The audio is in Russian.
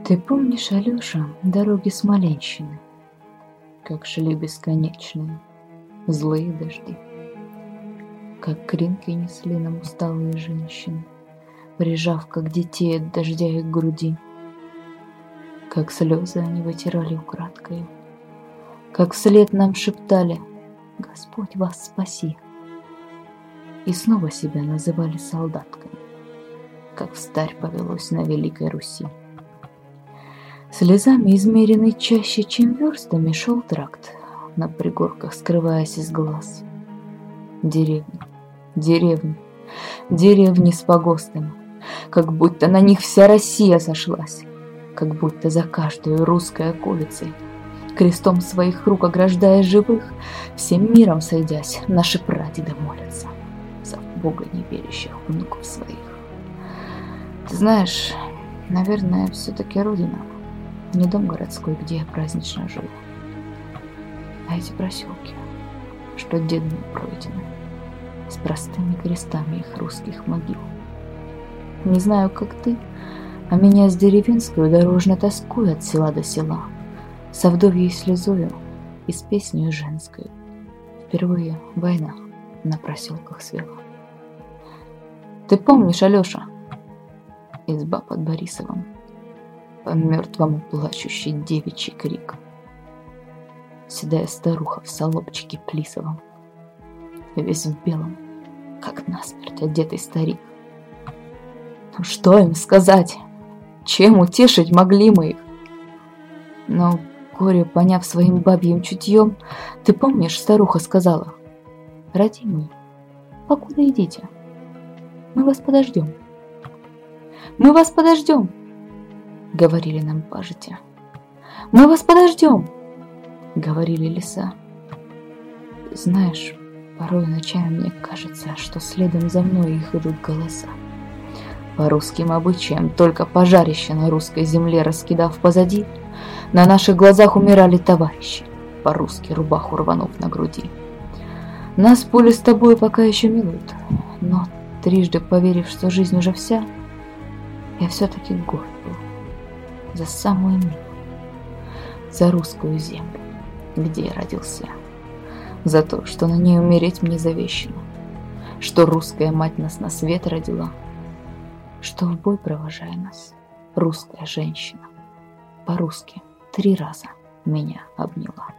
Ты помнишь, Алёша, дороги Смоленщины, как шли бесконечные злые дожди, как кринки несли нам усталые женщины, прижав, как детей от дождя их к груди, как слезы они вытирали украдкою, как вслед нам шептали: «Господь вас спаси!» И снова себя называли солдатками, как встарь повелось на Великой Руси. Слезами измеренный чаще, чем верстами, шел тракт, на пригорках скрываясь из глаз. Деревни, деревни, деревни с погостами, как будто на них вся Россия сошлась, как будто за каждую русской околицей, крестом своих рук ограждая живых, всем миром сойдясь, наши прадеды молятся за Бога неверящих внуков своих. Ты знаешь, наверное, все-таки родина, не дом городской, где я празднично жил, а эти проселки, что дедами пройдены, с простыми крестами их русских могил. Не знаю, как ты, а меня с деревенскую дорожно тоскую от села до села, со вдовьей слезою и с песнею женскою. Впервые война на проселках свела. Ты помнишь, Алёша, изба под Борисовым, по мертвому плачущий девичий крик, седая старуха в солобчике плисовом, весь в белом, как насмерть одетый старик. Ну что им сказать? Чем утешить могли мы их? Но горе, поняв своим бабьим чутьем, ты помнишь, старуха сказала: «Родимые, покуда идите, мы вас подождем». «Мы вас подождем», — говорили нам пажити. «Мы вас подождем», — говорили леса. Знаешь, порой ночами мне кажется, что следом за мной их идут голоса. По русским обычаям, только пожарище на русской земле раскидав позади, на наших глазах умирали товарищи, по-русски рубаху рванув на груди. Нас пули с тобой пока еще милуют, но трижды поверив, что жизнь уже вся, я все-таки горд был за самую милую, за русскую землю, где я родился, за то, что на ней умереть мне завещено, что русская мать нас на свет родила, что в бой провожая нас русская женщина по-русски 3 раза меня обняла.